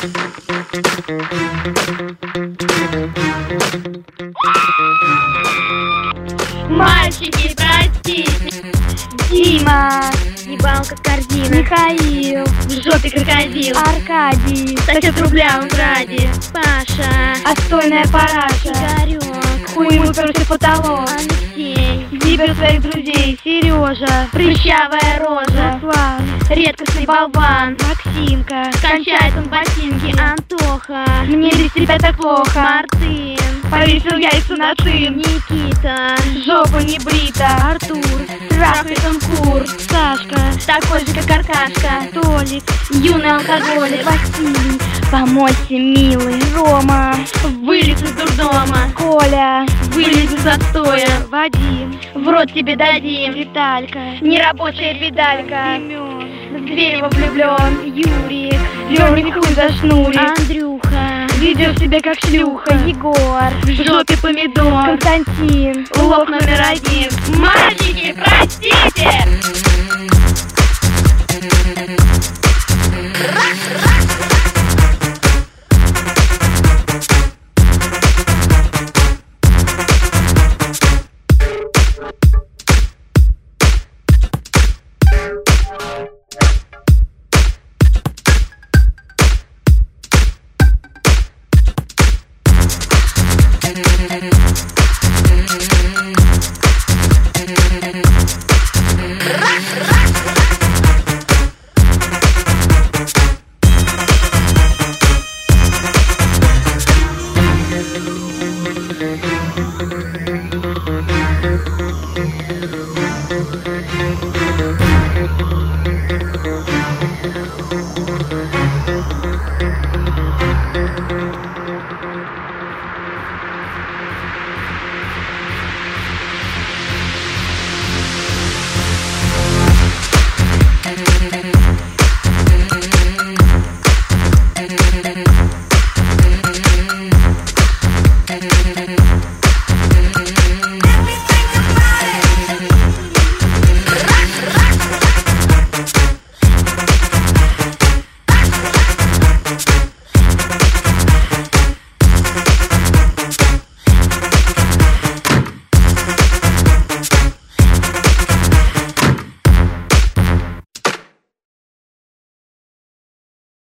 Мальчики, простите. Дима, Ебалка корзина. Михаил, В жопе крокодил. Аркадий, Сосед рубля он ради. Паша. отстойная параша, Игорек. хуй ему против потолок, Алексей. гибель своих друзей, Сережа, Прыщавая рожа. Руслан, Редкостный болван. Максимка, Кончает он ботинки. Антоха. мне без тебя так плохо, Мартын. повесил яйца на цин, Никита. жопа не брита, Артур. Трахает он кур. Сашка, Такой же, как Аркашка. Толик, Юный алкоголик. Василий, помойся, милый, Рома, Вылез из дурдома. Коля, Вылез из отстоя. Вадим, В рот тебе дадим. Виталька, Нерабочая педалька. Семен, В дверь его влюблен. Юрик, дернет хуй за шнурик, Андрюха. ведешь себя как шлюха, Егор, В жопе помидор. Константин, Улов номер один. Мальчики, простите!